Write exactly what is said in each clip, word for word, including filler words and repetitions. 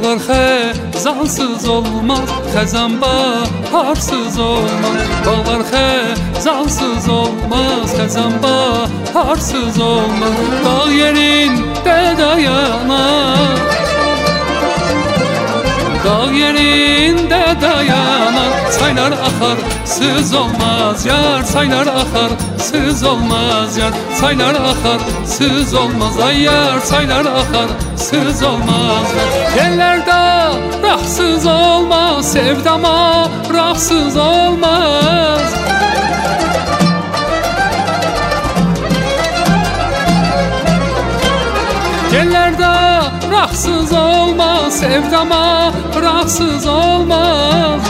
Dağlar xəzansız olmaz, xəzan baharsız olmaz. Dağlar xəzansız olmaz, xəzan baharsız olmaz. Dağ yerində dayanar, dağ yerində dayanar. Çaylar akar, sız olmaz yar, çaylar akar, sız olmaz yar. Çaylar akar, sız olmaz ay yar, çaylar akar, sız olmaz yar. Yerlerde rahsız olmaz, sevdama rahsız olmaz. Yerlerde rahsız olmaz, sevdama rahsız olmaz.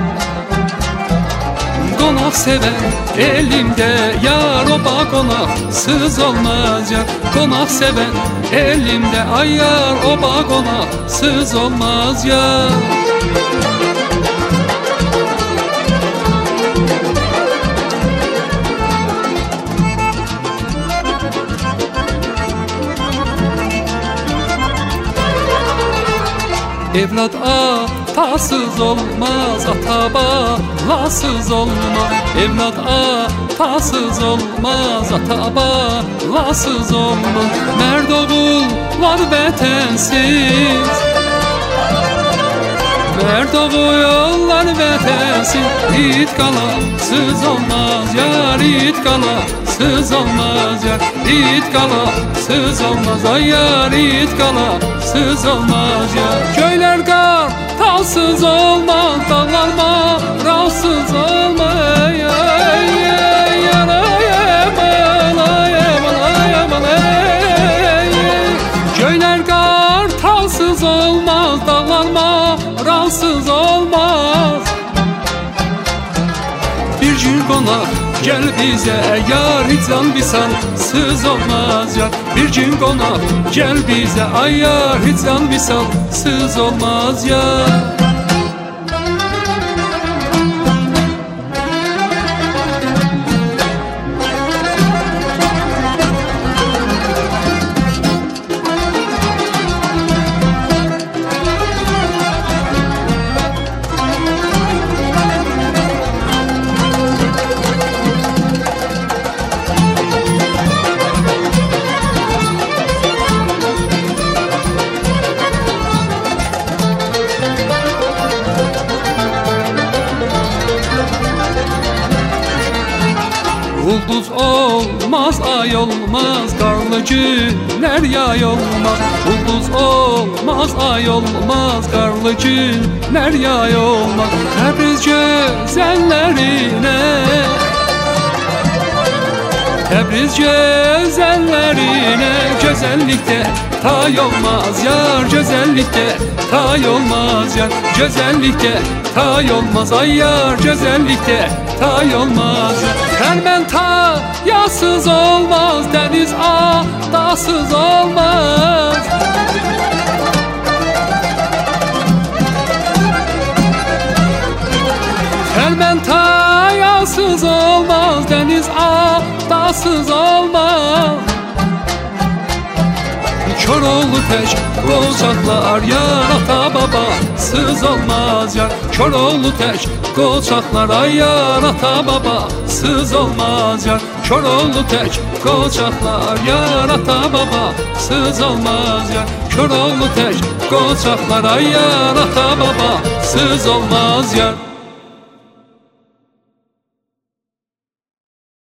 Konak seven elimde yar, oba konaksız olmaz yar. Konak seven elimde ay yar, oba konaksız olmaz yar. Evlat atasız olmaz, ata balasız olmaz. Evlat atasız olmaz, ata balasız olmaz. Merd oğullar vətənsiz, merd oğullar vətənsiz. İt qalasız olmaz yar, it qalasız olmaz yar. İt qalasız olmaz ay yar, it qalasız olmaz yar. Köyler qar talsız olmaz, dağlar maralsız olmaz yar. Köyler qar talsız olmaz, dağlar maralsız olmaz. Bir gün konak gel bize yar, hiç can visalsız olmaz yar. Bir gün konak gel bize ay yar, hiç can visalsız olmaz yar. Ulduz olmaz, ay olmaz, karlı günler yay olmaz. Ulduz olmaz, ay olmaz, karlı günler yay olmaz. Təbriz gözəllərinə, Təbriz gözəllərinə, gözəllikdə tay olmaz yar, gözəllikdə tay olmaz yar. Gözəllikdə tay olmaz ay yar, gözəllikdə tay olmaz yar. Xərmən tayasız olmaz, dəniz adasız olmaz. Xərmən tayasız olmaz, dəniz adasız olmaz. Koroğlu tək qoçaqlar yar, ata babasız olmaz yar. Koroğlu tək qoçaqlar ay yar, ata babasız olmaz yar. Koroğlu tək qoçaqlar yar, ata babasız olmaz yar. Koroğlu tək qoçaqlar ay yar, ata babasız olmaz yar.